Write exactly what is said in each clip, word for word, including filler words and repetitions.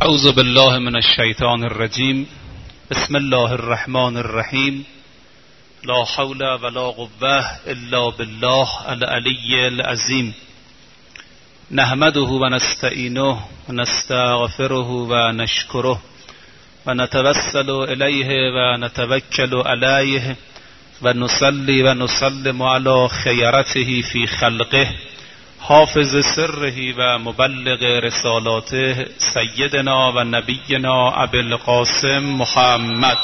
اعوذ بالله من الشیطان الرجیم. بسم الله الرحمن الرحیم. لا حول ولا قوة الا بالله العلی العظیم. نحمده و نستعینه و نستغفره و نشکره و نتوسل الیه و نتوکل علیه و نصلی و نسلم علی خیرته فی خلقه حافظ سره و مبلغ رسالاته سیدنا و نبینا ابی القاسم محمد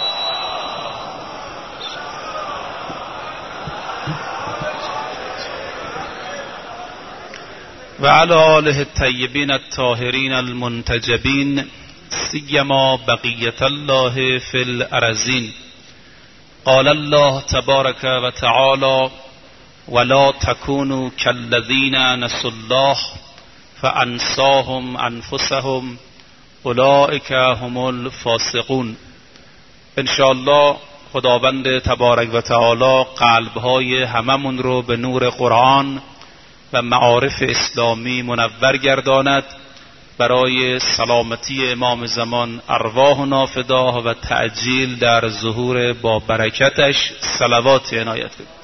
و علی آله الطیبین الطاهرین المنتجبین سیما بقیة الله فی الارضین. قال الله تبارک و تعالی: ولا تكونوا كالذين نسوا الله فانساهم انفسهم اولئک هم الفاسقون. انشاءالله خداوند تبارک و تعالی قلبهای هممون رو به نور قرآن و معارف اسلامی منور گرداند، برای سلامتی امام زمان ارواحنا فدا و تعجیل در ظهور با برکتش صلوات عنایت کنید.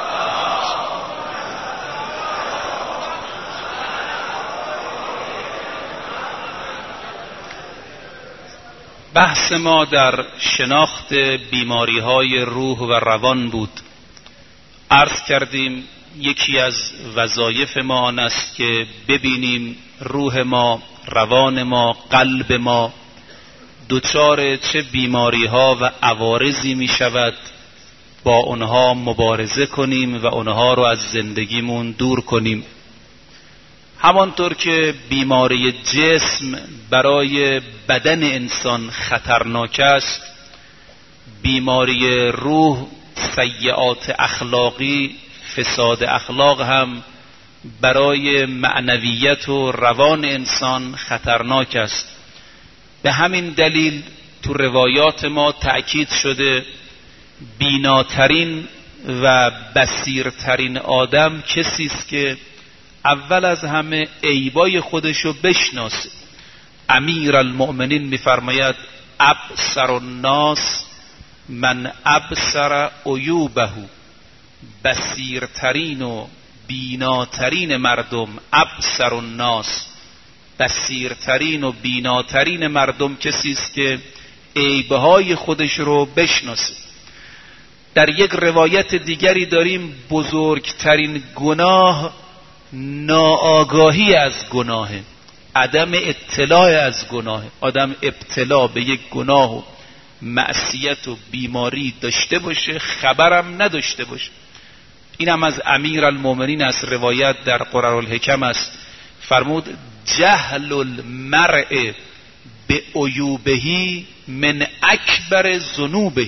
بحث ما در شناخت بیماری های روح و روان بود. عرض کردیم یکی از وظایف ما آن است که ببینیم روح ما، روان ما، قلب ما دچار چه بیماری ها و عوارضی می شود، با اونها مبارزه کنیم و اونها رو از زندگیمون دور کنیم. همانطور که بیماری جسم برای بدن انسان خطرناک است، بیماری روح، سیئات اخلاقی، فساد اخلاق هم برای معنویت و روان انسان خطرناک است. به همین دلیل تو روایات ما تأکید شده بیناترین و بصیرترین آدم کسی است که اول از همه عیبای خودشو بشناسه. امیر المؤمنین میفرماید ابصر الناس من ابصر عیوبه. بصیرترین و بیناترین مردم، ابصر الناس، بصیرترین و بیناترین مردم کسی است که عیبهای خودش رو بشناسه. در یک روایت دیگری داریم بزرگترین گناه ناآگاهی از گناه، عدم اطلاع از گناه. آدم ابتلا به یک گناه و معصیت و بیماری داشته باشه، خبرم نداشته باشه. این هم از امیر المؤمنین از روایت در قرار الحکم است. فرمود جهل المرء به عیوبه من اکبر ذنوبه.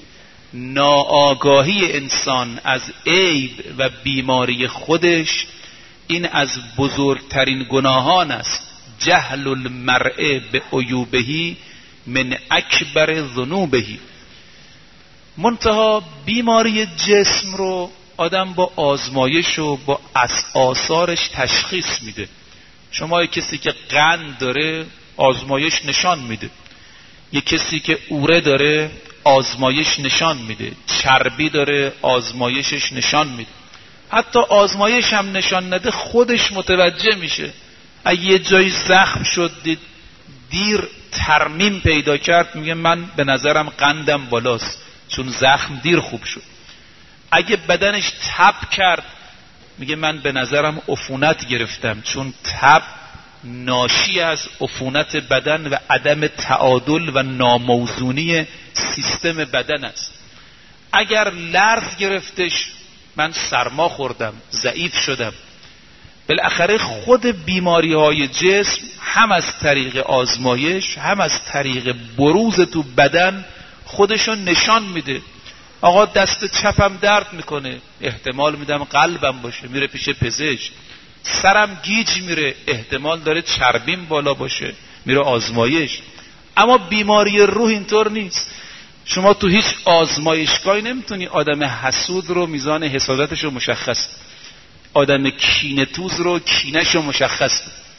ناآگاهی انسان از عیب و بیماری خودش این از بزرگترین گناهان است. جهل المرء به عیوبه من اکبر ذنوبه. منتها بیماری جسم رو آدم با آزمایش و با آثارش تشخیص میده. شما یک کسی که قند داره آزمایش نشان میده، یک کسی که اوره داره آزمایش نشان میده، چربی داره آزمایشش نشان میده. حتی آزمایش هم نشان نده خودش متوجه میشه. اگه یه جایی زخم شد دید دیر ترمیم پیدا کرد، میگه من به نظرم قندم بالاست، چون زخم دیر خوب شد. اگه بدنش تب کرد میگه من به نظرم عفونت گرفتم، چون تب ناشی از عفونت بدن و عدم تعادل و ناموزونی سیستم بدن است. اگر لرز گرفتش من سرما خوردم، ضعیف شدم. بالاخره خود بیماری های جسم هم از طریق آزمایش هم از طریق بروز تو بدن خودشون نشان میده. آقا دست چپم درد میکنه، احتمال میدم قلبم باشه، میره پیش پزشک. سرم گیج میره، احتمال داره چربیم بالا باشه، میره آزمایش. اما بیماری روح اینطور نیست. شما تو هیچ آزمایشگاهی نمیتونی آدم حسود رو میزان حسادتش رو مشخص، آدم کینه توز رو کینه‌ش رو مشخص،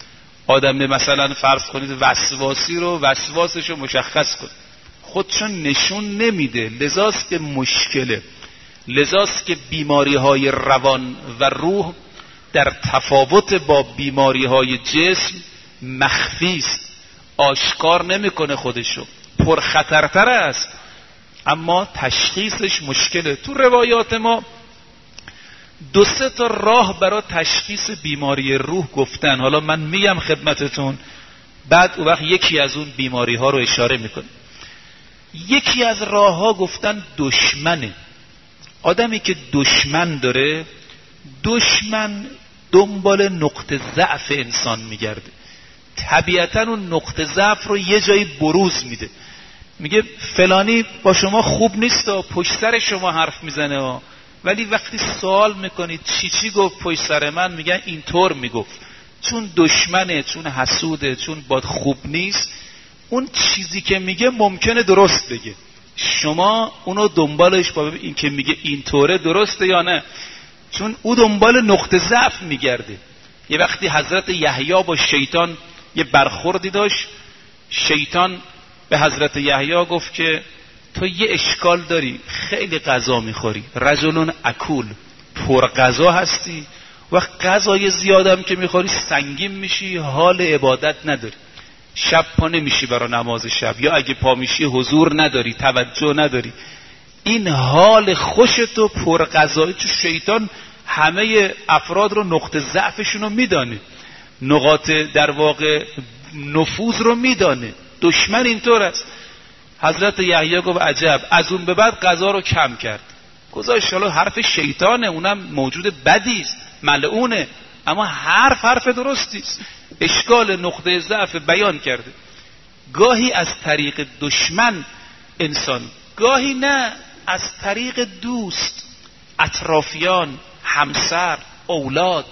آدم مثلا فرض کنید وسواسی رو وسواسش رو مشخص کن، خودشون نشون نمیده، لذاست که مشکله، لذاست که بیماری های روان و روح در تفاوت با بیماری های جسم مخفی است، آشکار نمیکنه خودشو، پرخطرتر است، اما تشخیصش مشکله. تو روایات ما دو سه تا راه برای تشخیص بیماری روح گفتن، حالا من میگم خدمتتون، بعد اون وقت یکی از اون بیماری ها رو اشاره میکنه. یکی از راه ها گفتن دشمنه. آدمی که دشمن داره، دشمن دنبال نقطه ضعف انسان میگرده، طبیعتا اون نقطه ضعف رو یه جایی بروز میده، میگه فلانی با شما خوب نیست و پشت سر شما حرف میزنه و ولی وقتی سوال میکنید چی چی گفت پشت سر من، میگن اینطور میگفت. چون دشمنه، چون حسوده، چون باد خوب نیست، اون چیزی که میگه ممکنه درست بگه، شما اونو دنبالش با این که میگه اینطوره درسته یا نه، چون او دنبال نقطه ضعف میگرده. یه وقتی حضرت یحیی با شیطان یه برخوردی داشت، شیطان به حضرت یحیی گفت که تو یه اشکال داری، خیلی غذا میخوری، رجلون اکول، پر غذا هستی، و غذای زیادم که میخوری سنگین میشی، حال عبادت نداری، شب پا نمیشی برای نماز شب، یا اگه پا میشی حضور نداری، توجه نداری، این حال خوشتو پر غذایی. تو شیطان همه افراد رو نقطه ضعفشون رو میدانه، نقاط در واقع نفوذ رو میدانه، دشمن اینطور است. حضرت یحیی گفت عجب، از اون به بعد غذا رو کم کرد، گذاشت. حالا حرف شیطانه، اونم موجود بدی است، ملعونه، اما حرف حرف درستی است، اشکال نقطه ضعف بیان کرده. گاهی از طریق دشمن انسان، گاهی نه از طریق دوست، اطرافیان، همسر، اولاد،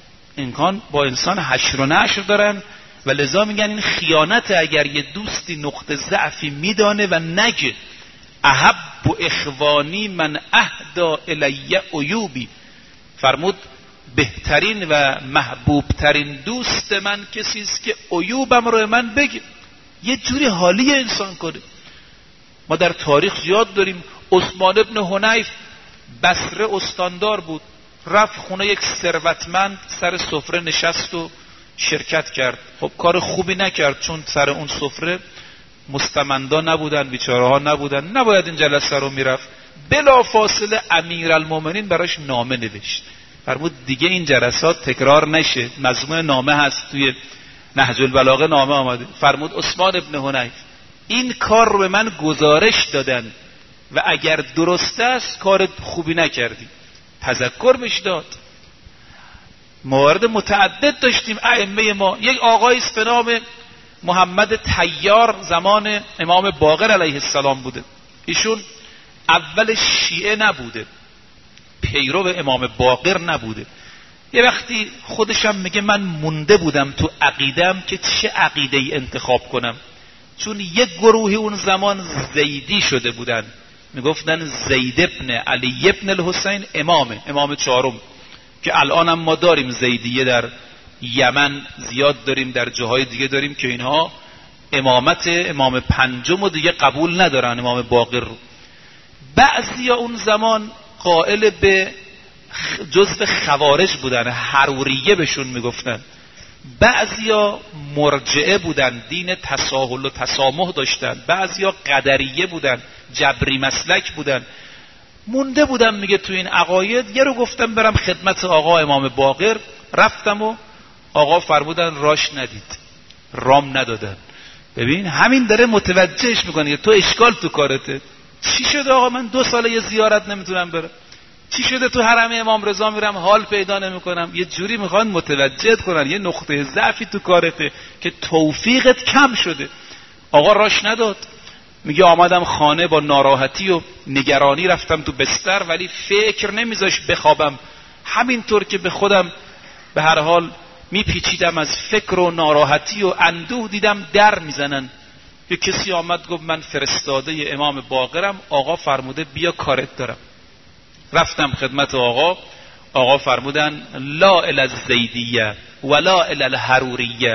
امکان با انسان حشر و نشر دارن و لذا میگن این خیانته اگر یه دوستی نقطه ضعفی میدانه و نگه. احب و اخوانی من اهدا الی عیوبی، فرمود بهترین و محبوبترین دوست من کسی است که عیوبم رو من بگه، یه جوری حالی انسان کنه. ما در تاریخ زیاد داریم. عثمان ابن حنیف بصره استاندار بود، رفت خونه یک ثروتمند، سر سفره نشست و شرکت کرد. خب کار خوبی نکرد، چون سر اون سفره مستمندا نبودن، بیچاره ها نبودن، نباید این جلسه رو میرفت. بلا فاصله امیرالمومنین براش نامه نوشت، فرمود دیگه این جلسات تکرار نشه. مضمون نامه هست توی نهج البلاغه، نامه آمده. فرمود عثمان ابن حنیف این کار رو به من گزارش دادن و اگر درست است کار خوبی نکردی، تذکر بهش داد. موارد متعدد داشتیم ائمه ما. یک آقایی است به نام محمد طیار، زمان امام باقر علیه السلام بوده. ایشون اول شیعه نبوده، پیرو امام باقر نبوده. یه وقتی خودشم میگه من مونده بودم تو عقیدم که چه عقیده ای انتخاب کنم، چون یک گروهی اون زمان زیدی شده بودن، میگفتن زید ابن علی ابن الحسین امامه، امام چهارم، که الان هم ما داریم زیدیه، در یمن زیاد داریم، در جاهای دیگه داریم، که اینها امامت امام پنجم و دیگه قبول ندارن، امام باقر رو. بعضی اون زمان قائل به جزء خوارج بودن، حروریه بهشون میگفتن. بعضیا مرجعه بودن، دین تساهل و تسامح داشتن. بعضیا قدریه بودن، جبری مسلک بودن. مونده بودم میگه تو این عقاید. یه رو گفتم برم خدمت آقا امام باقر، رفتم و آقا فرمودن راش ندید، رام ندادن. ببین همین داره متوجهش میکنه تو اشکال تو کارته. چی شده آقا من دو ساله یه زیارت نمیتونم برم؟ چی شده تو حرم امام رضا میرم حال پیدا نمیکنم؟ یه جوری میخوان متوجهت کنن یه نقطه ضعفی تو کارته که توفیقت کم شده. آقا راش نداد، میگه آمدم خانه با ناراحتی و نگرانی رفتم تو بستر، ولی فکر نمیذاش بخوابم. همینطور که به خودم به هر حال میپیچیدم از فکر و ناراحتی و اندوه، دیدم در میزنن. یه کسی آمد گفت من فرستاده امام باقرم، آقا فرموده بیا کارت دارم. رفتم خدمت آقا، آقا فرمودن لا الی الزیدیه ولا الی الحروریه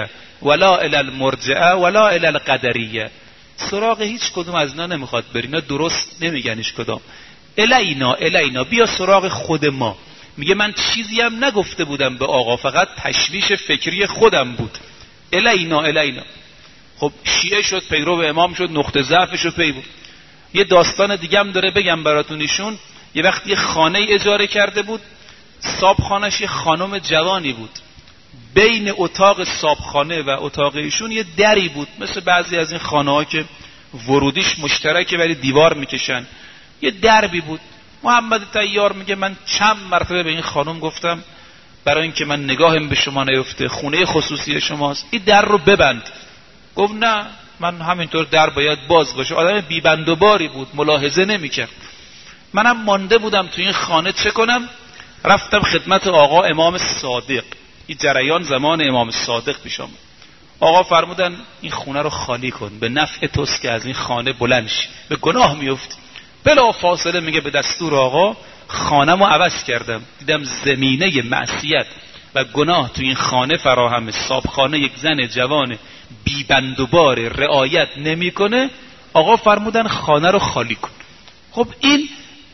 ولا الی المرجعه ولا الی القدریه. سراغ هیچ کدوم از اینا نمیخواد بری، اینا درست نمیگن هیچ کدوم. الینا الینا، بیا سراغ خود ما. میگه من چیزی هم نگفته بودم به آقا، فقط تشویش فکری خودم بود. الینا الینا. خب شیعه شد، پیرو امام شد، نقطه ضعفش رو پی بود. یه داستان دیگه هم داره بگم براتون. ایشون یه وقت یه خانه اجاره کرده بود، صابخانه‌اش یه خانم جوانی بود. بین اتاق صابخانه و اتاق ایشون یه دری بود، مثل بعضی از این خانه‌ها که ورودیش مشترکه ولی دیوار میکشن. یه دربی بود. محمد طیار میگه من چند مرتبه به این خانم گفتم برای اینکه من نگاهم به شما نیفته، خونه خصوصی شماست، این در رو ببند. گفت نه، من همینطور در باید باز باشه. آدم بی بند و باری بود، ملاحظه نمیکرد. منم مانده بودم تو این خانه چه کنم. رفتم خدمت آقا امام صادق. این جریان زمان امام صادق پیش آمد. آقا فرمودن این خونه رو خالی کن، به نفع توست که از این خانه بلند شی، به گناه میفتی. بلا فاصله میگه به دستور آقا خانه‌مو عوض کردم. دیدم زمینه معصیت و گناه تو این خانه فراهمه. صابخانه یک زن جوان بی بند و بار، رعایت نمیکنه. آقا فرمودن خانه رو خالی کن. خب این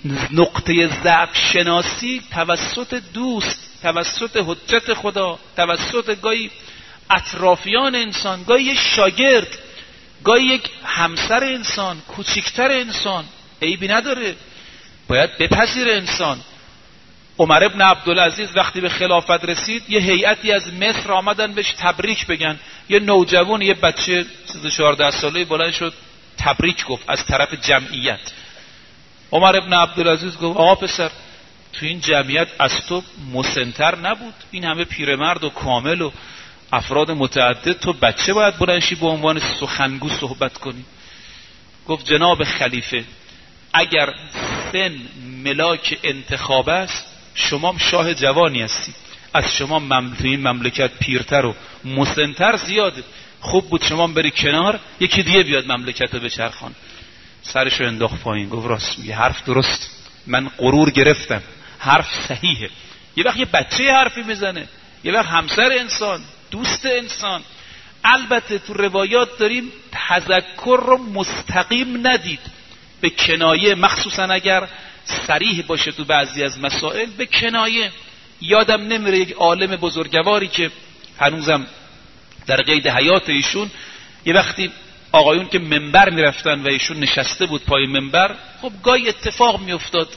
نقطه ضعف شناسی توسط دوست، توسط حجت خدا، توسط گاهی اطرافیان انسان، گاهی یک شاگرد، گاهی یک همسر انسان، کوچکتر انسان، عیبی نداره، باید بپذیره انسان. عمر ابن عبدالعزیز وقتی به خلافت رسید، یه هیئتی از مصر آمدن بهش تبریک بگن. یه نوجوان، یه بچه سیزده چهارده ساله بلند شد تبریک گفت از طرف جمعیت. عمر ابن عبدالعزیز گفت آقا پسر، تو این جمعیت از تو مسنتر نبود، این همه پیرمرد و کامل و افراد متعدد، تو بچه باید بلنشی به عنوان سخنگو صحبت کنی. گفت جناب خلیفه، اگر سن ملاک انتخاب است، شما شاه جوانی هستی، از شما این مملکت پیرتر و مسنتر زیاده، خوب بود شما بری کنار، یکی دیگه بیاد مملکت رو بچرخان. سرشو انداخت پایین، گفت راست میگه، حرف درست، من غرور گرفتم، حرف صحیحه. یه وقت یه بچه حرفی میزنه، یه وقت همسر انسان، دوست انسان. البته تو روایات داریم تذکر رو مستقیم ندید، به کنایه، مخصوصا اگر صریح باشه تو بعضی از مسائل، به کنایه. یادم نمیره یک عالم بزرگواری که هنوزم در قید حیات ایشون، یه وقتی آقایون که منبر میرفتن و ایشون نشسته بود پای منبر، خب گاهی اتفاق میافتاد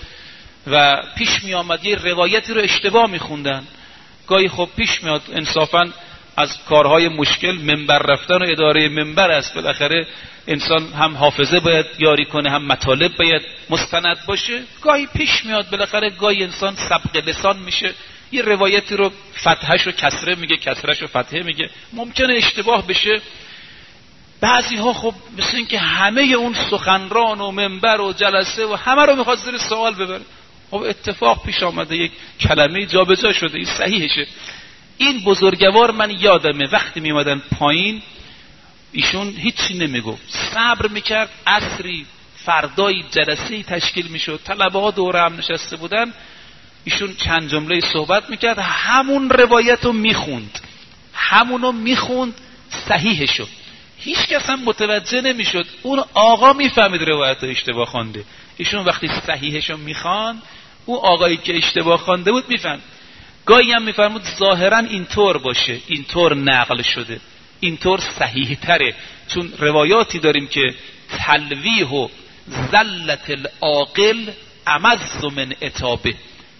و پیش میآمد یه روایتی رو اشتباه میخوندن. گاهی خب پیش میاد انصافا از کارهای مشکل منبر رفتن و اداره منبر است. بالاخره انسان هم حافظه باید یاری کنه، هم مطالب باید مستند باشه. گاهی پیش میاد بالاخره، گاهی انسان سبق لسان میشه، یه روایتی رو فتحش رو کسره میگه، کسرش رو فتحه میگه، ممکنه اشتباه بشه. بعضی ها خب مثل این که همه اون سخنران و منبر و جلسه و همه رو میخواد زیر سوال ببره. خب اتفاق پیش آمده، یک کلمه جا به جا شده، این صحیحشه. این بزرگوار من یادمه وقتی میمدن پایین، ایشون هیچی نمیگفت، صبر میکرد. عصری فردایی جلسه‌ای تشکیل میشد، طلبه ها دوره هم نشسته بودن، ایشون چند جمله صحبت میکرد، همون روایت رو میخوند، همونو میخوند، صحیحشو. هیچ کس هم متوجه نمیشد، اون آقا میفهمید روایت اشتباه خوانده. ایشون وقتی صحیحشو میخوان، اون آقایی که اشتباه خوانده بود میفهم. گاهی هم میفرمود ظاهرا اینطور باشه، اینطور نقل شده، اینطور صحیح تره، چون روایاتی داریم که تلویح و زلت العاقل امز من عتابه،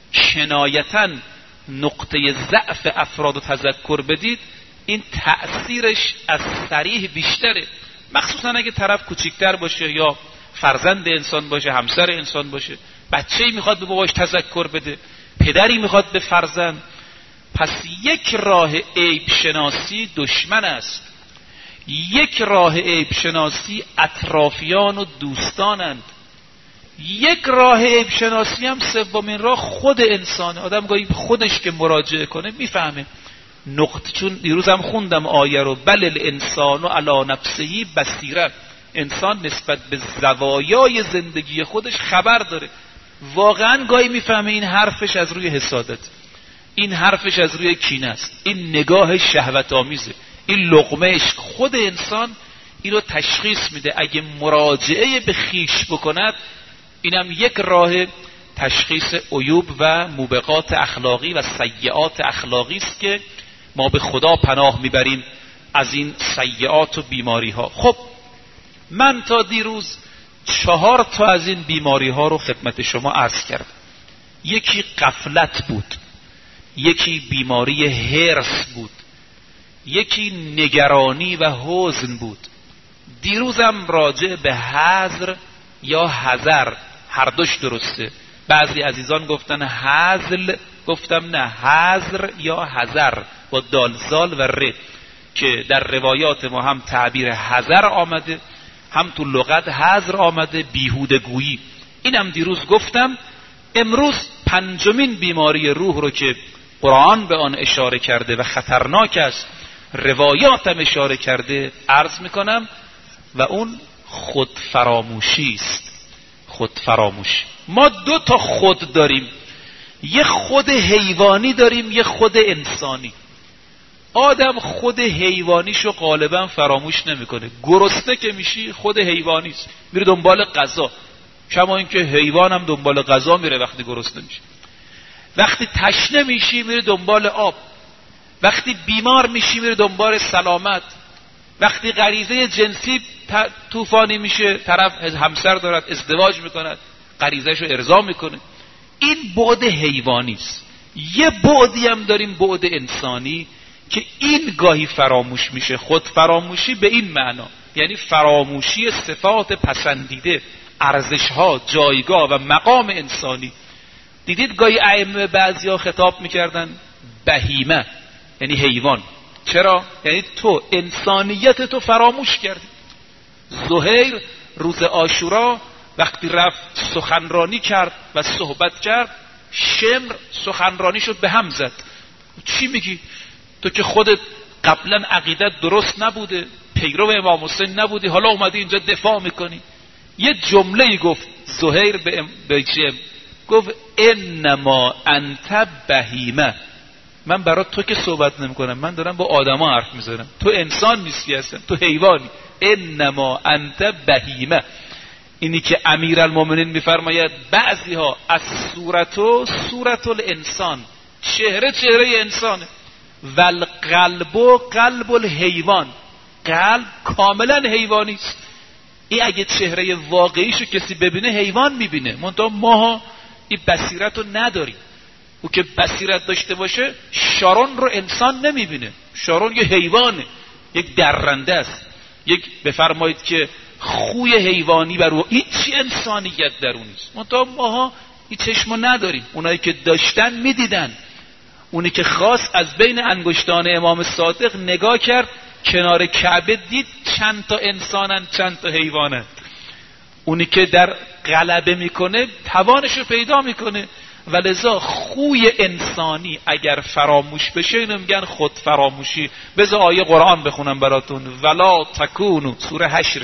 کنایتا نقطه ضعف افراد و تذکر بدید، این تأثیرش از صریح بیشتره، مخصوصا اگه طرف کوچیکتر باشه یا فرزند انسان باشه، همسر انسان باشه، بچه‌ای میخواد به باباش تذکر بده، پدری میخواد به فرزند. پس یک راه عیب شناسی دشمن است، یک راه عیب شناسی اطرافیان و دوستانند، یک راه عیب شناسی هم سومین راه خود انسان. آدم گاهی خودش که مراجعه کنه میفهمه نقطه. چون دیروز هم خوندم آیه رو، بل الانسان علی نفسه بصیره، انسان نسبت به زوایای زندگی خودش خبر داره. واقعا گاهی میفهمه این حرفش از روی حسادت، این حرفش از روی کینه است، این نگاه شهوت آمیزه، این لقمه عشق خود انسان این رو تشخیص میده. اگه مراجعه به خیش بکند، اینم یک راه تشخیص عیوب و موبقات اخلاقی و سیئات اخلاقی است که ما به خدا پناه میبریم از این سیئات و بیماری ها. خب من تا دیروز چهار تا از این بیماری ها رو خدمت شما عرض کردم. یکی غفلت بود، یکی بیماری هرس بود، یکی نگرانی و حزن بود. دیروزم راجع به حذر یا حذر، هر دوش درسته. بعضی عزیزان گفتن حذل، گفتم نه، حذر یا حذر با دالزال و ر، که در روایات ما هم تعبیر حذر آمده، هم تو لغت حذر آمده، بیهوده گویی. اینم دیروز گفتم. امروز پنجمین بیماری روح رو که قرآن به آن اشاره کرده و خطرناک است، روایات هم اشاره کرده، عرض میکنم و اون خود فراموشی است. خود فراموشی. ما دو تا خود داریم، یه خود حیوانی داریم، یه خود انسانی. آدم خود حیوانیشو غالبا فراموش نمیکنه. گرسنه که میشی خود حیوانیست، میره دنبال غذا، کما اینکه حیوان هم دنبال غذا میره وقتی گرسنه میشه. وقتی تشنه میشی میره دنبال آب، وقتی بیمار میشی میره دنبال سلامت، وقتی غریزه جنسی طوفانی میشه، طرف همسر دارد ازدواج میکند، غریزهشو ارضا میکنه. این بعد حیوانی است. یه بعدی هم داریم، بعد انسانی، که این گاهی فراموش میشه. خود فراموشی به این معنا، یعنی فراموشی صفات پسندیده، ارزشها، جایگاه و مقام انسانی. دیدید گاهی ائمه بعضیا خطاب میکردن بهیمه، یعنی حیوان. چرا؟ یعنی تو انسانیت تو فراموش کردی. زهیر روز عاشورا وقتی رفت سخنرانی کرد و صحبت کرد، شمر سخنرانیشو به هم زد. چی میگی؟ تو که خودت قبلا عقیدت درست نبوده، پیرو امام حسین نبودی، حالا اومدی اینجا دفاع میکنی. یه جمله گفت زهیر به, به شمر، گفت انما انت بهیمه، من برای تو که صحبت نمی کنم، من دارم با آدما حرف میزنم، تو انسان نیستی اصلا، تو حیوانی. انما انت بهیمه. اینی که امیرالمومنین میفرماید بعضی ها از صورتو صورت الانسان، چهره چهره انسانه، ول قلب و قلب الحیوان، قلب کاملا حیوانی است. این اگه چهره واقعیشو کسی ببینه حیوان میبینه، منتها ماها این بصیرت رو نداریم. او که بصیرت داشته باشه شارون رو انسان نمیبینه، شارون یه حیوانه، یک درنده است، یک بفرمایید که خوی حیوانی و رو، هیچ انسانیت در اون نیست. منتها ماها این چشمو نداریم. اونایی که داشتن میدیدن. اونی که خواست از بین انگشتان امام صادق نگاه کرد، کنار کعبه دید چند تا انسانن چند تا حیوانن. اونی که در غلبه میکنه توانشو پیدا میکنه. ولذا خوی انسانی اگر فراموش بشه، اینو میگن خود فراموشی. بذار آیه قرآن بخونم براتون. ولا تکونو، سوره حشر،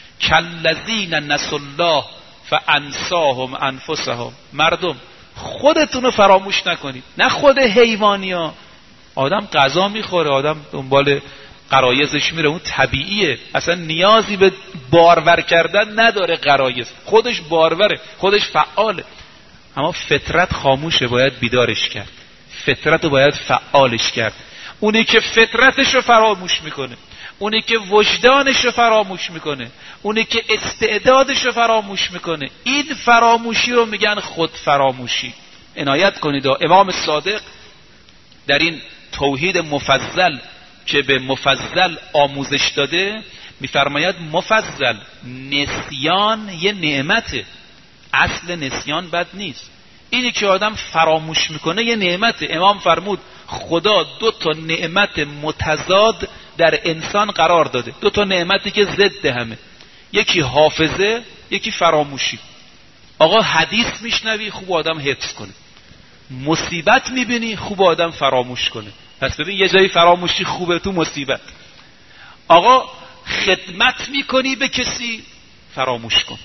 کالذین نسوا الله فانساهم انفسهم. مردم خودتونو فراموش نکنید، نه خود حیوانی ها. آدم غذا میخوره، آدم دنبال غرایزش میره، اون طبیعیه، اصلا نیازی به بارور کردن نداره. غرایز خودش باروره، خودش فعاله. اما فطرت خاموشه، باید بیدارش کرد. فطرت رو باید فعالش کرد. اونی که فطرتش رو فراموش میکنه، اونی که وجدانش رو فراموش میکنه، اونی که استعدادش رو فراموش میکنه، این فراموشی رو میگن خود فراموشی. عنایت کنید. امام صادق در این توحید مفضل که به مفضل آموزش داده میفرماید مفضل، نسیان یه نعمته، اصل نسیان بد نیست. اینی که آدم فراموش میکنه یه نعمته. امام فرمود خدا دو تا نعمت متضاد در انسان قرار داده، دو تا نعمتی که ضد همه، یکی حافظه، یکی فراموشی. آقا حدیث میشنوی، خوب آدم حفظ کنه. مصیبت میبینی، خوب آدم فراموش کنه. پس ببین یه جایی فراموشی خوبه، تو مصیبت. آقا خدمت میکنی به کسی، فراموش کن.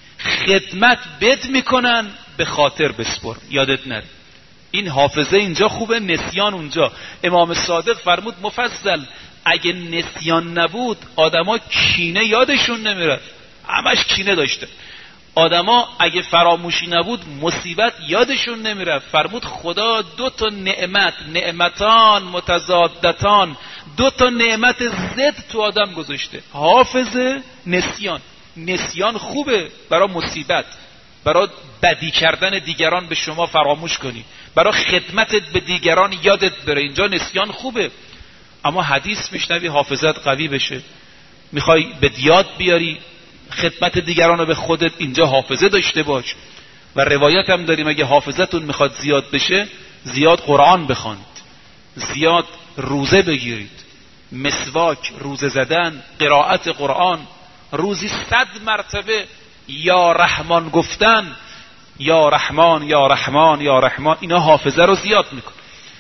خدمت بد میکنن، به خاطر بسپر، یادت نره. این حافظه اینجا خوبه، نسیان اونجا. امام صادق فرمود مفضل اگه نسیان نبود آدما کینه یادشون نمیرفت، همش کینه داشته. آدما اگه فراموشی نبود مصیبت یادشون نمیرفت. فرمود خدا دو تا نعمت، نعمتان متضادتان، دو تا نعمت ضد تو آدم گذاشته. حافظه، نسیان. نسیان خوبه برای مصیبت، برای بدی کردن دیگران به شما فراموش کنی، برای خدمتت به دیگران یادت بره، اینجا نسیان خوبه. اما حدیث میشنوی حافظت قوی بشه، میخوای به یاد بیاری خدمت دیگران رو به خودت، اینجا حافظه داشته باش. و روایت هم داریم اگه حافظتون میخواد زیاد بشه زیاد قرآن بخوانید، زیاد روزه بگیرید، مسواک، روزه زدن، قرائت قرآن، روزی صد مرتبه یا رحمان گفتن، یا رحمان یا رحمان یا رحمان، اینا حافظه رو زیاد میکن.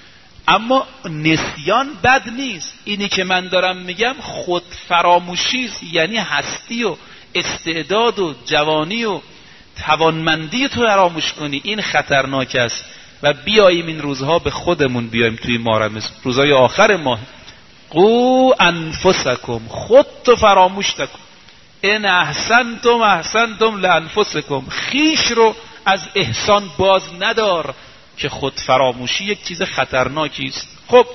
اما نسیان بد نیست. اینی که من دارم میگم خود فراموشی است، یعنی هستی و استعداد و جوانی و توانمندی تو فراموش کنی، این خطرناک است. و بیاییم این روزها به خودمون بیاییم، توی ماه رمضان، روزهای آخر ماه، قو انفسکم، خود تو فراموش نکن. ان احسنتم احسنتم لانفسکم، خیش رو از احسان باز ندار که خود فراموشی یک چیز خطرناکی است. خب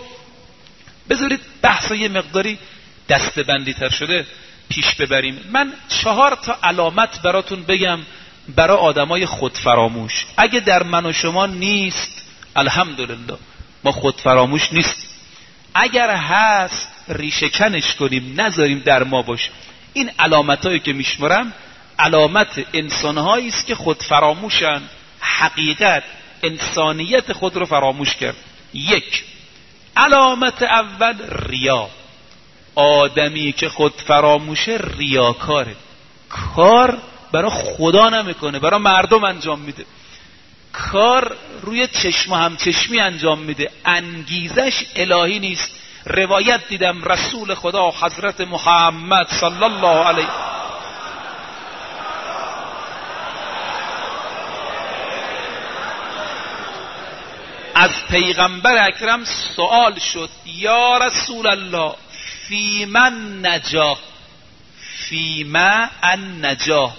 بذارید بحث یه مقداری دسته‌بندی تر شده پیش ببریم. من چهار تا علامت براتون بگم برای آدمای خود فراموش. اگه در من و شما نیست الحمدلله، ما خود فراموش نیستیم. اگر هست ریشه کنش کنیم، نذاریم در ما باشه. این علامتایی که میشمرم علامت انسانهایی است که خود فراموشن، حقیقت انسانیت خود رو فراموش کرد. یک، علامت اول ریا. آدمی که خود فراموشه ریاکاره، کار برای خدا نمیکنه، برای مردم انجام میده، کار روی چشم و همچشمی انجام میده، انگیزش الهی نیست. روایت دیدم رسول خدا حضرت محمد صلی الله علیه از پیغمبر اکرم سوال شد، یا رسول الله فی من نجاه، فی من نجاه،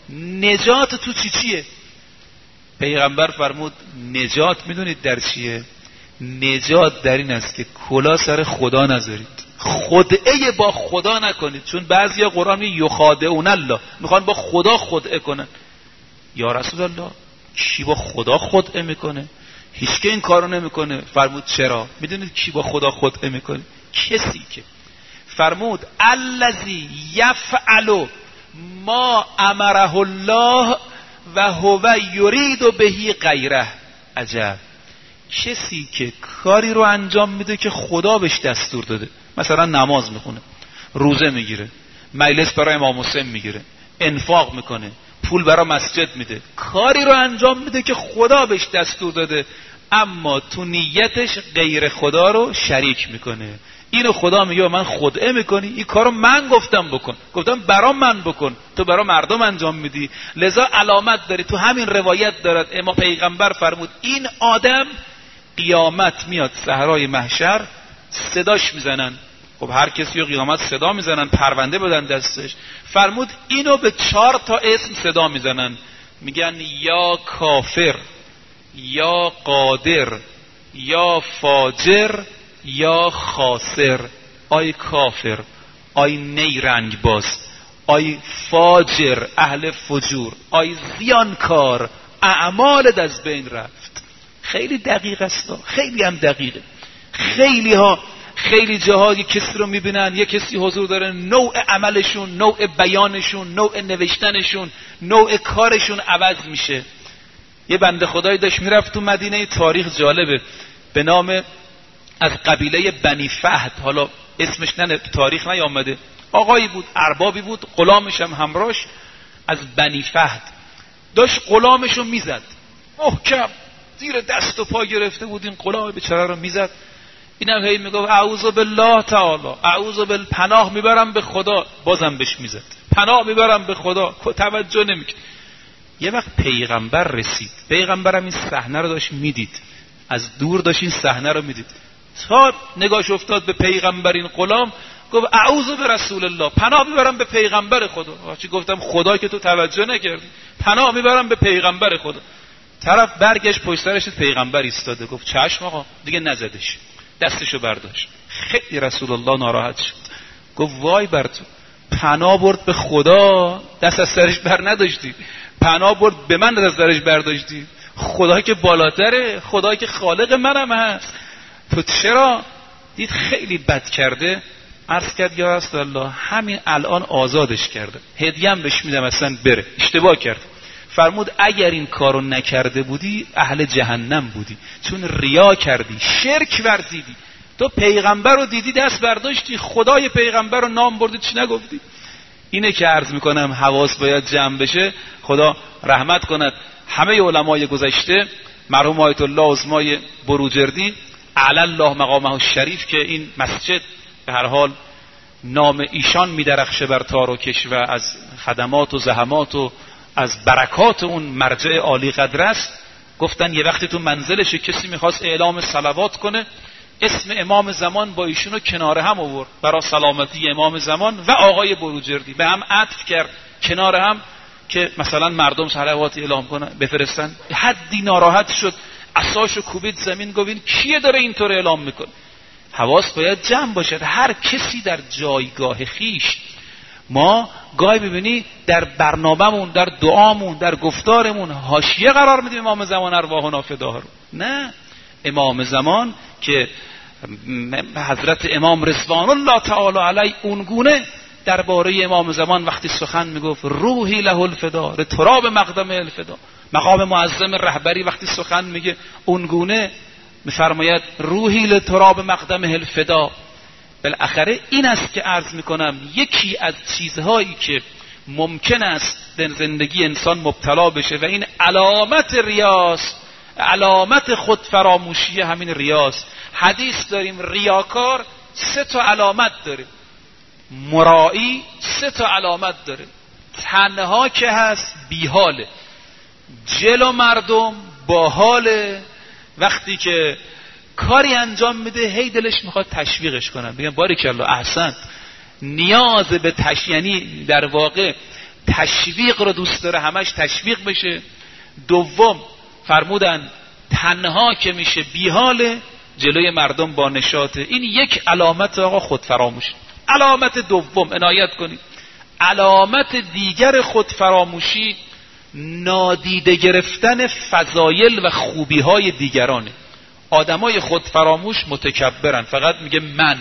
نجات تو چی چیه؟ پیغمبر فرمود نجات میدونید در چیه؟ نجات در این است که کلا سر خدا نذارید، خدعه با خدا نکنید. چون بعضیا قرآن می یخادعون الله، میخوان با خدا خدعه کنن. یا رسول الله کی با خدا خدعه میکنه؟ هیچ که این کارو نمیکنه. فرمود چرا؟ میدونید کی با خدا خدعه میکنه؟ کسی که فرمود الذی یفعل ما امره الله و هو یرید بهی غیره. عجب، کسی که کاری رو انجام میده که خدا بهش دستور داده، مثلا نماز میخونه، روزه میگیره، مجلس برای امام حسین میگیره، انفاق میکنه، پول برای مسجد میده، کاری رو انجام میده که خدا بهش دستور داده، اما تو نیتش غیر خدا رو شریک میکنه. اینو خدا میگه من خدعه میکنی، این کارو من گفتم بکن، گفتم برا من بکن، تو برا مردم انجام میدی. لذا علامت داری. تو همین روایت دارد امام پیغمبر فرمود این آدم قیامت میاد صحرای محشر، صداش میزنن. خب هر کسی رو قیامت صدا میزنن، پرونده بدن دستش. فرمود اینو به چهار تا اسم صدا میزنن، میگن یا کافر، یا قادر، یا فاجر، یا خاسر. آی کافر، آی نیرنگ باز، آی فاجر اهل فجور، آی زیانکار، اعمالت از بین رفت. خیلی دقیق است، خیلی هم دقیقه. خیلی ها خیلی جاها یک کسی رو میبینن، یک کسی حضور داره، نوع عملشون، نوع بیانشون، نوع نوشتنشون، نوع کارشون عوض میشه. یه بنده خدایی داشت میرفت تو مدینه، تاریخ جالبه، به نام از قبیله بنی فهد، حالا اسمش نه تاریخ نیامده، آقایی بود، اربابی بود، غلامش هم همراهش، از بنی فهد. داشت غلامشو میزد محکم، زیر دست و پا گرفته بود، این غلام بیچاره رو میزد. اینم هی میگفت اعوذ بالله تعالی، اعوذ بال، پناه میبرم به خدا، بازم بهش میزد، پناه میبرم به خدا، توجه نمیکرد. یه وقت پیغمبر رسید، پیغمبرم این صحنه رو داشت میدید، از دور داشت این صحنه رو میدید. تا نگاش افتاد به پیغمبرین غلام، گفت اعوذ برسول الله، پناه میبرم به پیغمبر خدا. چی گفتم؟ خدا که تو توجه نکردی، پناه میبرم به پیغمبر خدا. طرف برگشت پشت سرش پیغمبر ایستاده، گفت چشم آقا، دیگه نزدش، دستشو برداشت. خیلی رسول الله ناراحت شد، گفت وای بر تو، پناه برد به خدا دست از سرش بر نداشتی، پناه برد به من دست از سرش برداشتی. خدا که بالاتره، خدا که خالق منم هست، تو چرا؟ دید خیلی بد کرده، عرض کرد یا رسول الله همین الان آزادش کرده، هدیه هم بهش میدم اصلا بره، اشتباه کرد. فرمود اگر این کارو نکرده بودی اهل جهنم بودی، چون ریا کردی، شرک ورزیدی. تو پیغمبر رو دیدی دست برداشتی، خدای پیغمبر رو نام بردی، چی نگفتی؟ اینه که عرض میکنم حواس باید جمع بشه. خدا رحمت کند همه علمای گذشته، مرحوم آیت الله عظمای بروجردی علی الله مقامه الشریف، که این مسجد به هر حال نام ایشان میدرخشه بر تار و کش و از خدمات و زحمات و از برکات اون مرجع عالی قدر است. گفتن یه وقتی تو منزلش کسی میخواست اعلام صلوات کنه، اسم امام زمان با ایشونو کنار هم آورد برای سلامتی امام زمان و آقای بروجردی، به هم عطف کرد کنار هم که مثلا مردم صلوات اعلام کنن بفرستن. حدی ناراحت شد، عصاشو کوبید زمین، گفت این کیه داره اینطور اعلام میکنه؟ حواس باید جمع باشد، هر کسی در جایگاه خیش. ما گاهی ببینی در برنامه‌مون، در دعامون، در گفتارمون حاشیه قرار میدیم امام زمان ارواحنا فداه رو. نه، امام زمان که حضرت امام رضوان الله تعالی علیه اونگونه درباره امام زمان وقتی سخن میگفت روحی له الفدا، تراب مقدم الفدا. مقام معظم رهبری وقتی سخن میگه اونگونه میفرماید روحی لتراب مقدم الفدا. بالاخره این است که عرض میکنم یکی از چیزهایی که ممکن است در زندگی انسان مبتلا بشه و این علامت ریاست، علامت خود فراموشی همین ریاست. حدیث داریم ریاکار سه تا علامت داره، مرائی سه تا علامت داره، تنها که هست بیحاله، جلو مردم با حاله، وقتی که کاری انجام میده هی دلش میخواد تشویقش کنن، بگن باریکالله احسنت. نیاز به تش... یعنی در واقع تشویق رو دوست داره، همش تشویق بشه. دوم فرمودن تنها که میشه بیحاله، جلوی مردم با نشاطه. این یک علامت آقا خود فراموش. علامت دوم عنایت کنید، علامت دیگر خود فراموشی نادیده گرفتن فضایل و خوبی های دیگرانه. آدمای خود فراموش متکبرن، فقط میگه من،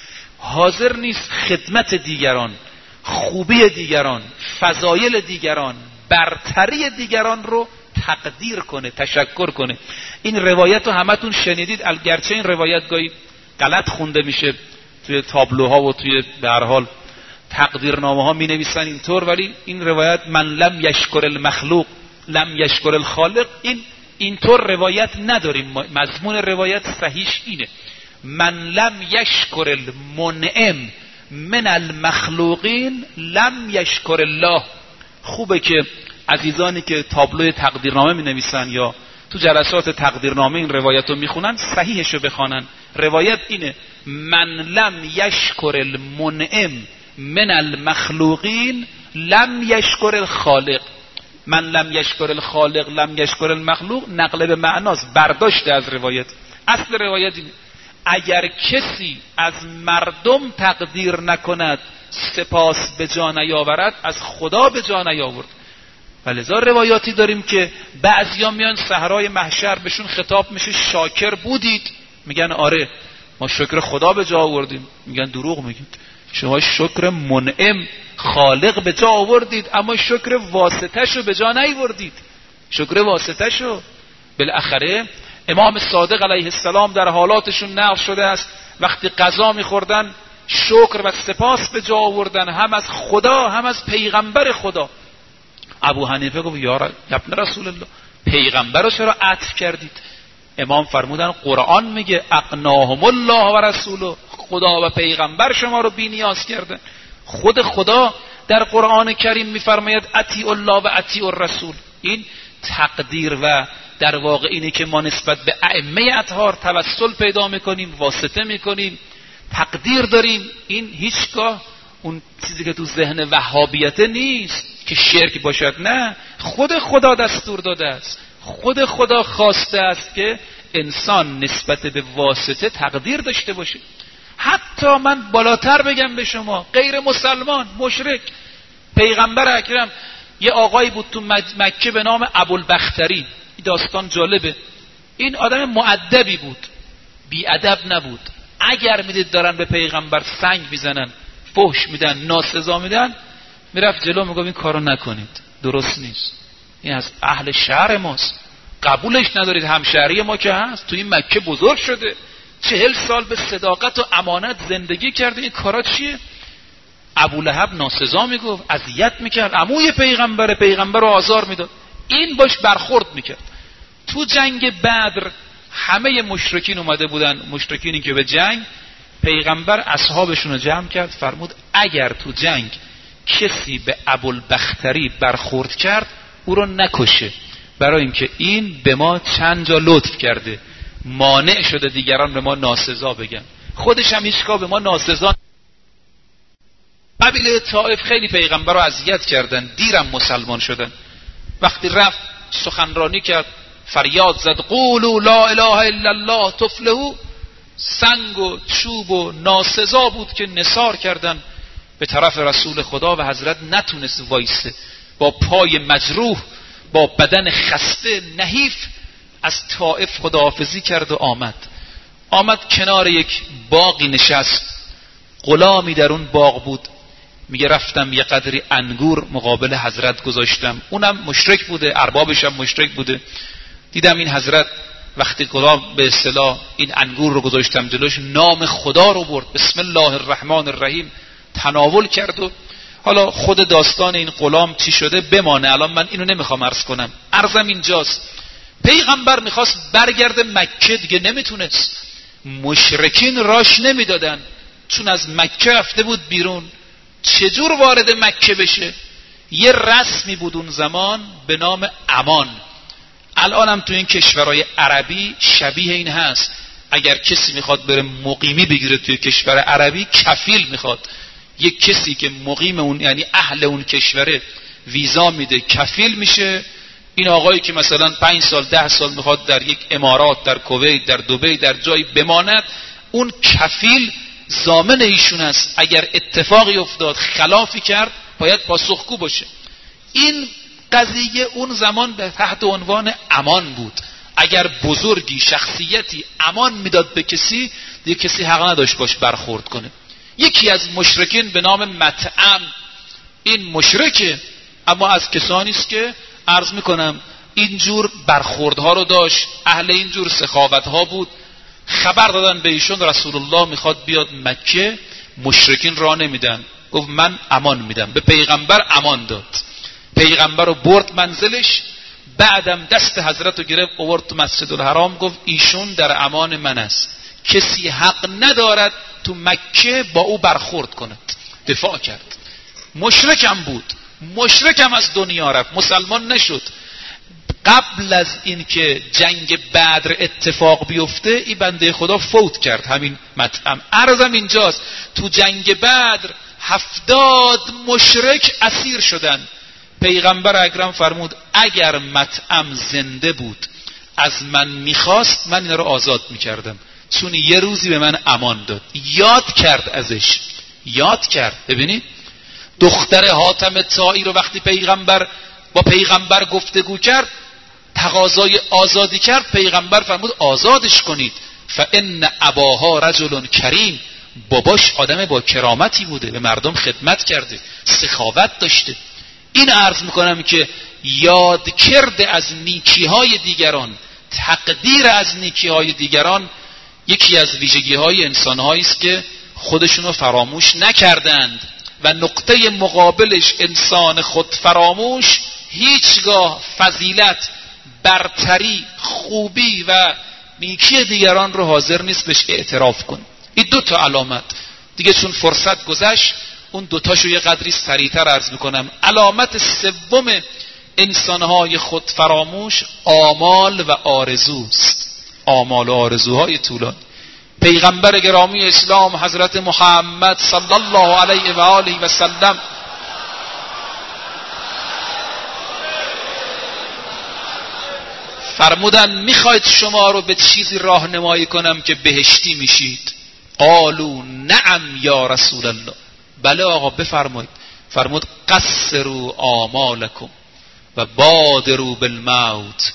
حاضر نیست خدمت دیگران، خوبی دیگران، فضایل دیگران، برتری دیگران رو تقدیر کنه، تشکر کنه. این روایت رو همتون شنیدید، اگرچه این روایت گاهی غلط خونده میشه توی تابلوها و توی به هر حال تقدیرنامه ها می نویسن اینطور، ولی این روایت من لم یشکر المخلوق لم یشکر الخالق، این اینطور روایت نداریم. مضمون روایت صحیح اینه من لم یشکر المنعم من المخلوقین لم یشکر الله. خوبه که عزیزانی که تابلوی تقدیرنامه می نویسن یا تو جلسات تقدیرنامه این روایت رو می خونن صحیحش رو بخوانن. روایت اینه من لم یشکر المنعم من المخلوقین لم یشکر الخالق. من لم یشکر الخالق لم یشکر المخلوق نقل به معناست، برداشته از روایت. اصل روایت اینه اگر کسی از مردم تقدیر نکند سپاس به جا نیاورد، از خدا به جا نیاورد. ولذا روایاتی داریم که بعضیا میان صحرای محشر بهشون خطاب میشه شاکر بودید، میگن آره ما شکر خدا به جا آوردیم. میگن دروغ میگید، شما شکر منعم خالق به جا آوردید اما شکر واسطه شو به جا نیاوردید. شکر واسطه شو. بالاخره امام صادق علیه السلام در حالاتشون نقل شده است وقتی غذا میخوردن شکر و سپاس به جا آوردن، هم از خدا هم از پیغمبر خدا. ابو حنیفه گفت یا ابن رسول الله پیغمبر رو چرا عطف کردید؟ امام فرمودن قرآن میگه اقناهم الله و رسوله، خدا و پیغمبر شما رو بی نیاز کردن. خود خدا در قرآن کریم میفرماید اطیع الله و اطیع الرسول. این تقدیر و در واقع اینه که ما نسبت به ائمه اطهار توسل پیدا میکنیم، واسطه میکنیم، تقدیر داریم. این هیچگاه اون چیزی که تو ذهن وهابیت نیست که شرک باشد، نه، خود خدا دستور داده است، خود خدا خواسته است که انسان نسبت به واسطه تقدیر داشته باشه. حتی من بالاتر بگم به شما، غیر مسلمان، مشرک، پیغمبر اکرم یه آقایی بود تو مکه به نام ابوالبختری. این داستان جالبه. این آدم مؤدبی بود، بی ادب نبود. اگر میدید دارن به پیغمبر سنگ میزنن، فحش میدن، ناسزا میدن، میرفت جلو میگفت این کارو نکنید، درست نیست، این از اهل شهر ماست، قبولش ندارید، همشهری ما که هست، تو این مکه بزرگ شده، چهل سال به صداقت و امانت زندگی کرده، این کارا چیه؟ ابولهب ناسزا میگفت، اذیت میکرد، عموی پیغمبر پیغمبر رو آزار میداد. این باش برخورد میکرد. تو جنگ بدر همه مشرکین اومده بودن، مشرکینی که به جنگ، پیغمبر اصحابشون رو جمع کرد، فرمود اگر تو جنگ کسی به ابوالبختری برخورد کرد او رو نکشه، برای اینکه این به ما چند جا لطف کرده، مانع شده دیگران به ما ناسزا بگن، خودش هم هیچگاه به ما ناسزا. قبیله طائف خیلی پیغمبر رو اذیت کردن، دیرم مسلمان شدن. وقتی رفت سخنرانی کرد، فریاد زد قولوا لا اله الا الله تفلحوا، سنگ و چوب و ناسزا بود که نثار کردن به طرف رسول خدا و حضرت نتونست وایسته، با پای مجروح، با بدن خسته نحیف از طائف خداحافظی کرد و آمد آمد کنار یک باغی نشست. غلامی در اون باغ بود، میگه رفتم یه قدری انگور مقابل حضرت گذاشتم، اونم مشرک بوده، اربابش هم مشرک بوده. دیدم این حضرت وقتی غلام به اصطلاح این انگور رو گذاشتم جلوش، نام خدا رو برد، بسم الله الرحمن الرحیم تناول کرد. و حالا خود داستان این غلام چی شده بمانه، الان من اینو نمیخوام عرض کنم، عرضم اینجاست. پیغمبر میخواست برگرده مکه، دیگه نمیتونست، مشرکین راش نمیدادن، چون از مکه رفته بود بیرون، چجور وارد مکه بشه؟ یه رسمی بود اون زمان به نام امان. الان هم تو این کشورهای عربی شبیه این هست. اگر کسی میخواد بره مقیمی بگیره توی کشور عربی، کفیل میخواد، یک کسی که مقیم اون یعنی اهل اون کشوره ویزا میده، کفیل میشه. این آقایی که مثلا پنج سال ده سال میخواد در یک امارات، در کویت، در دبی، در جایی بماند، اون کفیل ضامن ایشون است. اگر اتفاقی افتاد خلافی کرد باید پاسخگو باشه. این قضیه اون زمان به تحت عنوان امان بود. اگر بزرگی شخصیتی امان میداد به کسی، دیگه کسی حق نداشت باش برخورد کنه. یکی از مشرکین به نام مطعم، این مشرکه اما از کسانی است که عرض میکنم اینجور برخوردها رو داشت، اهل اینجور سخاوتها بود. خبر دادن به ایشون رسول الله میخواد بیاد مکه، مشرکین راه نمیدن، گفت من امان میدم. به پیغمبر امان داد، پیغمبر رو برد منزلش، بعدم دست حضرت رو گرفت آورد تو مسجد الحرام، گفت ایشون در امان من است، کسی حق ندارد تو مکه با او برخورد کند. دفاع کرد. مشرکم بود، مشرکم از دنیا رفت، مسلمان نشد. قبل از این که جنگ بدر اتفاق بیفته این بنده خدا فوت کرد، همین مطعم. عرضم اینجاست تو جنگ بدر هفتاد مشرک اسیر شدن. پیغمبر اکرم فرمود اگر مطعم زنده بود از من میخواست من این رو آزاد میکردم، چون یه روزی به من امان داد. یاد کرد ازش، یاد کرد. ببینید دختر حاتم طایی رو وقتی پیغمبر با پیغمبر گفتگو کرد، تقاضای آزادی کرد، پیغمبر فرمود آزادش کنید، فان اباها رجل کریم، باباش آدم با کرامتی بوده، به مردم خدمت کرده، سخاوت داشته. این عرض میکنم که یاد کرده از نیکی های دیگران، تقدیر از نیکی های دیگران یکی از ویژگی های انسان هایی است که خودشونو فراموش نکردند و نقطه مقابلش انسان خود فراموش هیچگاه فضیلت، برتری، خوبی و نیکی دیگران رو حاضر نیست بهش اعتراف کن. این دو تا علامت دیگه، چون فرصت گذشت اون دوتاشو یه قدری سریعتر عرض میکنم. علامت سوم انسانهای خود فراموش آمال و آرزوست، آمال و آرزوهای طولانی. پیغمبر گرامی اسلام حضرت محمد صلی الله علیه و آله و سلم فرمودن میخواید شما رو به چیزی راهنمایی کنم که بهشتی میشید؟ قالوا نعم یا رسول الله. بله آقا بفرمایید. فرمود قصروا آمالکم و بادروا بالموت.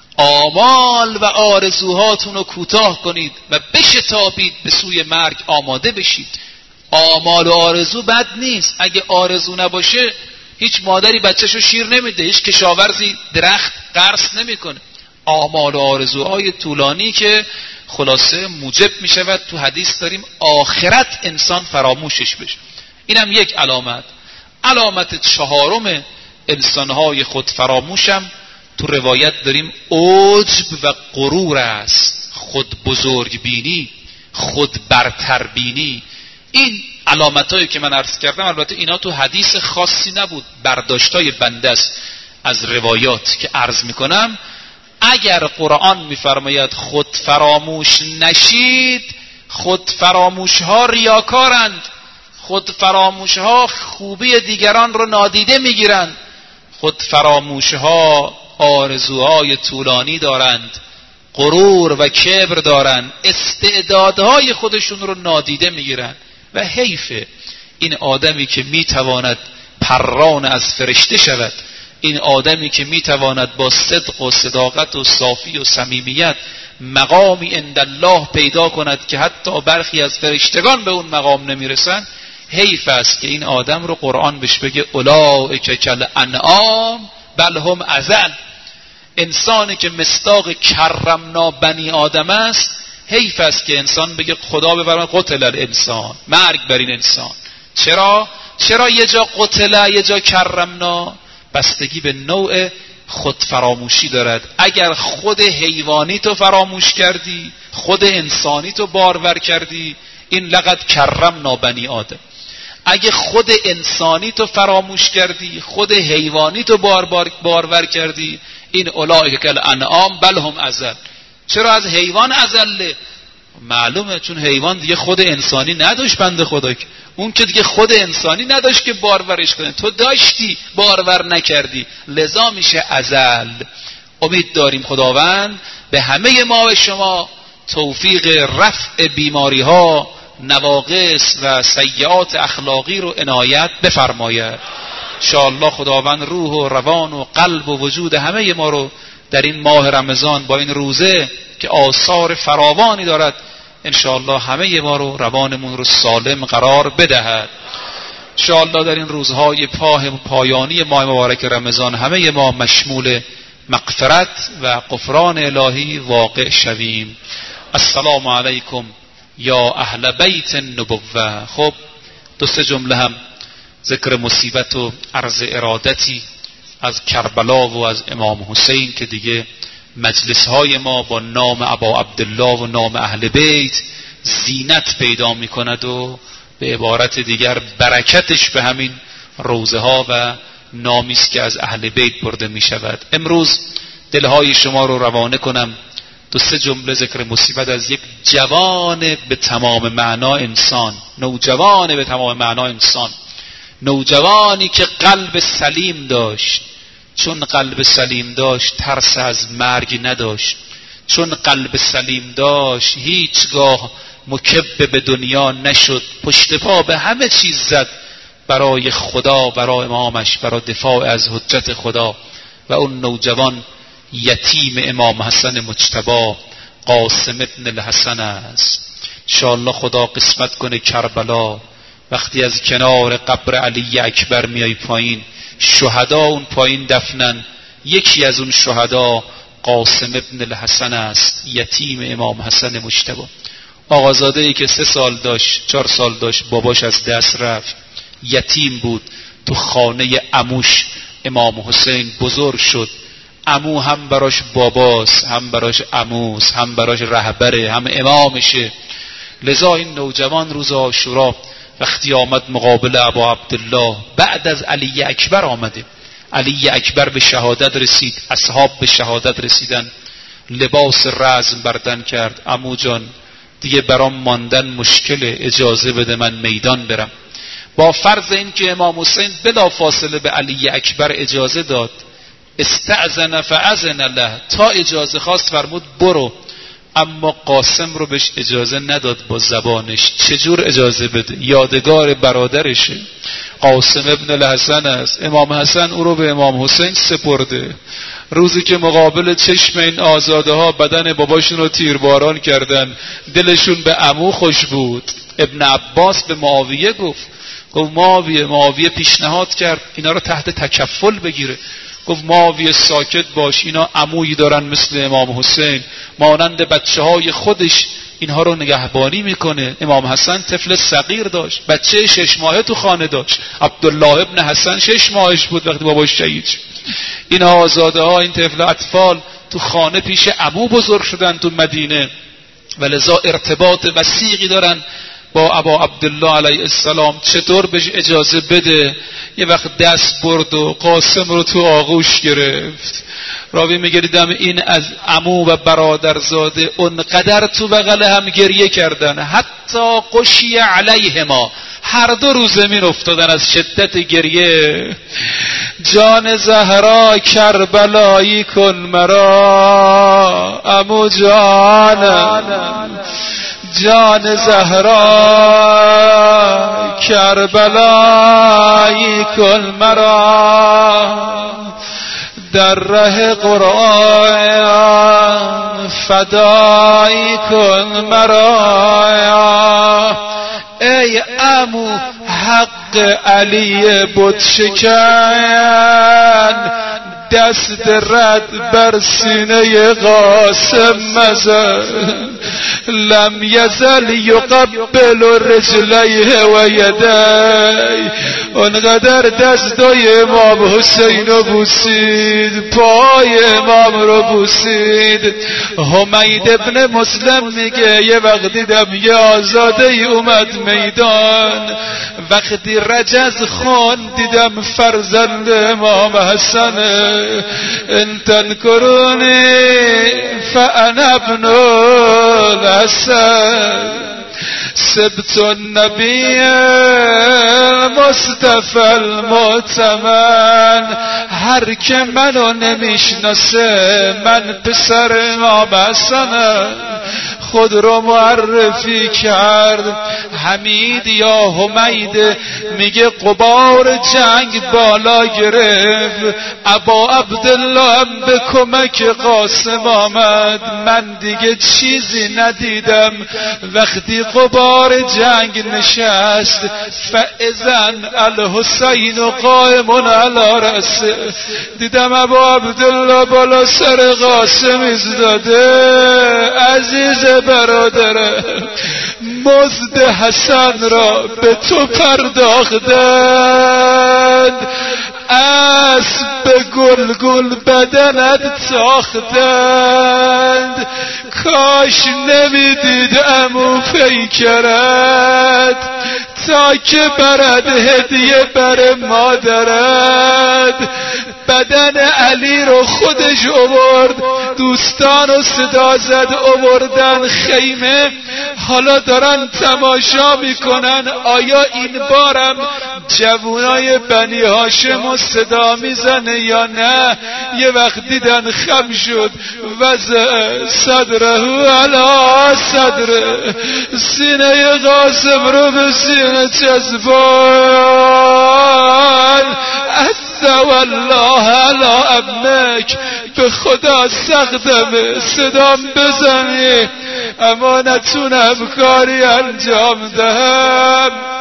آمال و آرزوهاتون رو کوتاه کنید و بشتابید به سوی مرگ، آماده بشید. آمال و آرزو بد نیست. اگه آرزو نباشه هیچ مادری بچه‌شو شیر نمیده، هیچ کشاورزی درخت قرص نمیکنه. آمال و آرزوهای طولانی که خلاصه موجب میشود، تو حدیث داریم آخرت انسان فراموشش بشه. اینم یک علامت. علامت چهارم انسانهای خود فراموشم تو روایت داریم عجب و غرور است، خود بزرگ بینی، خود برتر بینی. این علامتایی که من عرض کردم البته اینا تو حدیث خاصی نبود، برداشتای بنده است از روایات که عرض میکنم. اگر قرآن میفرماید خود فراموش نشید، خود فراموش ها ریاکارند، خود فراموش ها خوبی دیگران رو نادیده میگیرند، خود فراموش ها آرزوهای طولانی دارند، غرور و کبر دارند، استعدادهای خودشون رو نادیده میگیرند. و حیفه این آدمی که میتواند پران از فرشته شود، این آدمی که میتواند با صدق و صداقت و صافی و صمیمیت مقامی عند الله پیدا کند که حتی برخی از فرشتگان به اون مقام نمیرسن، حیف است که این آدم رو قرآن بهش بگه اولئک کالانعام بل هم اضل. انسانی که مصداق کرمنا بنی آدم است، حیف است که انسان بگه خدا بفرماید قتل الانسان، مرگ بر این انسان. چرا؟ چرا یه جا قتل یه جا کرمنا؟ بستگی به نوع خود فراموشی دارد. اگر خود حیوانی تو فراموش کردی، خود انسانی تو بارور کردی، این لقد کرمنا بنی آدم. اگه خود انسانی تو فراموش کردی، خود حیوانی تو بار بار بارور کردی، این اولئک کالانعام بل هم اضل. چرا از حیوان اضله؟ معلومه چون حیوان دیگه خود انسانی نداشت بنده خدا، که اون که دیگه خود انسانی نداشت که بارورش کنه، تو داشتی بارور نکردی، لذا میشه اضل. امید داریم خداوند به همه ما و شما توفیق رفع بیماری ها، نواقص و سیئات اخلاقی رو عنایت بفرماید. انشاءالله خداوند روح و روان و قلب و وجود همه ما رو در این ماه رمضان با این روزه که آثار فراوانی دارد، انشاءالله همه ما رو روانمون رو سالم قرار بدهد. انشاءالله در این روزهای پایانی ماه مبارک رمضان همه ما مشمول مغفرت و غفران الهی واقع شویم. السلام علیکم یا اهل بیت النبوه. خب دو سه جمله هم ذکر مصیبت و عرض ارادتی از کربلا و از امام حسین که دیگه مجلس های ما با نام ابا عبدالله و نام اهل بیت زینت پیدا می کند و به عبارت دیگر برکتش به همین روزه ها و نامیست که از اهل بیت برده می شود. امروز دلهای شما رو روانه کنم دو سه جمله ذکر مصیبت از یک جوان به تمام معنا انسان، نوجوان به تمام معنا انسان، نوجوانی که قلب سلیم داشت. چون قلب سلیم داشت ترس از مرگ نداشت، چون قلب سلیم داشت هیچگاه مکب به دنیا نشد، پشت پا به همه چیز زد برای خدا، برای امامش، برای دفاع از حجت خدا. و اون نوجوان یتیم امام حسن مجتبی قاسم ابن الحسن است. انشاءالله خدا قسمت کنه کربلا وقتی از کنار قبر علی اکبر میای پایین، شهدا اون پایین دفنن، یکی از اون شهدا قاسم ابن الحسن است، یتیم امام حسن مجتبی. آقازاده ای که سه سال داشت، چهار سال داشت، باباش از دست رفت، یتیم بود، تو خانه عموش امام حسین بزرگ شد. عمو هم براش باباست، هم براش عموست، هم براش رهبره، هم امامشه. لذا این نوجوان روز عاشورا وقتی آمد مقابل ابا عبدالله، بعد از علی اکبر آمده، علی اکبر به شهادت رسید، اصحاب به شهادت رسیدن، لباس رزم بردن کرد. عمو جان دیگه برام ماندن مشکله، اجازه بده من میدان برم. با فرض این که امام حسین بلا فاصله به علی اکبر اجازه داد، استأذن فأذن له، تا اجازه خواست فرمود برو، اما قاسم رو بهش اجازه نداد با زبانش. چجور اجازه بده؟ یادگار برادرشه، قاسم ابن الحسن است. امام حسن او رو به امام حسین سپرده. روزی که مقابل چشم این آزاده ها بدن باباشون رو تیرباران کردن، دلشون به عمو خوش بود. ابن عباس به معاویه گفت گفت معاویه معاویه پیشنهاد کرد اینا رو تحت تکفل بگیره. گفت معاویه ساکت باش، اینا عمویی دارن مثل امام حسین، مانند بچه های خودش اینها رو نگهبانی میکنه. امام حسن طفل صغیر داشت، بچه شش ماهه تو خانه داشت. عبدالله ابن حسن شش ماهش بود وقتی باباش شهید شد. این آزاده ها، این طفل اطفال تو خانه پیش عمو بزرگ شدن تو مدینه و لذا ارتباط وثیقی دارن با ابا عبدالله علیه السلام. چطور بهش اجازه بده؟ یه وقت دست برد و قاسم رو تو آغوش گرفت. راوی میگه دیدم این از عمو و برادرزاده اونقدر تو بغل هم گریه کردن حتی قشی علیهما، هر دو رو زمین افتادن از شدت گریه. جان زهرا کربلایی کن مرا، عمو جانم جان زهرا کربلایی کن مرا، در ره قرآن فدایی کن مرا. ای عمو حق علی بت شکن، دست رد بر سینه قاسم مزن، لم یزل یقبل رجلیه و یدی. اونقدر دستای امام حسین رو بوسید، پای امام رو بوسید. حمید ابن مسلم میگه یه وقت دیدم یه آزاده ای اومد میدان، وقتی رجز خون دیدم فرزند امام حسن، ان تذكروني فانا ابن الحسن، سبت النبي المصطفى المؤتمن. هر که منو نمیشناسه من پسر امام حسنم. خود رو معرفی کرد. حمید یا حمید میگه غبار جنگ بالا گرفت، ابا عبدالله هم به کمک قاسم آمد. من دیگه چیزی ندیدم. وقتی غبار جنگ نشست، فاذن الحسین قائم علی رأسه، دیدم ابا عبدالله بالا سر قاسم ایستاده. عزیز برادرم، مزد حسن را به تو پرداختند، اسب گل گل بدنت تاختند. کاش نمیدید عمو پیکرت، تا که برد هدیه بر مادرت. بدن علی رو خودش آورد، دوستان رو صدا زد آوردن خیمه. حالا دارن تماشا میکنن آیا این بارم جوانای بنی هاشم رو صدا میزنه یا نه. یه وقت دیدن خم شد، وضع صدره علا صدره، سینه قاسم رو به سینه چسبان. والله علی امک، به خدا سختمه صدام بزنی اما نتونم کاری انجام دهم.